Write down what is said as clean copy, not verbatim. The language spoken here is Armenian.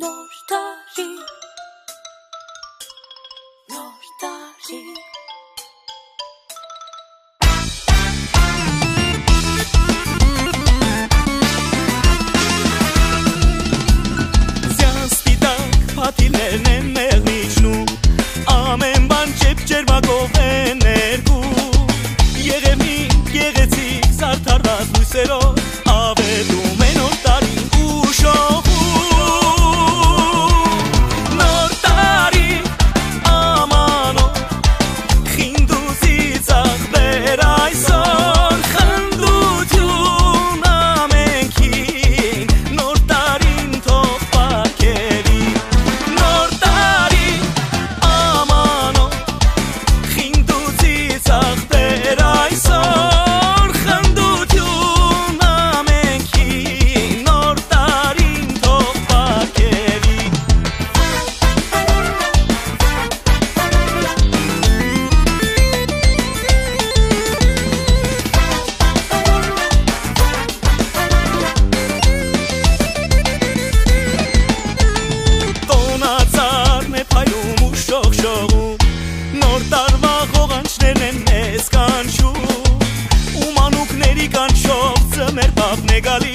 Nostalgie, nostalgie. Պատիլներն են մեղնիչնում, ամեն բան ջերմակով է ներկում, Եղևնի գեղեցիկ զարդարված լույսերով, ավետում է նոր տարին ու շողում, նոր տարի ամանով, խինդուզի ծաղբեր այսօր, խնդություն ամենքին, նոր տարին թող պարգևի. Նոր տարվա ղողանջներն են մեզ կանչում, ու մանուկների կանչով ձմեր բավն է գալիս.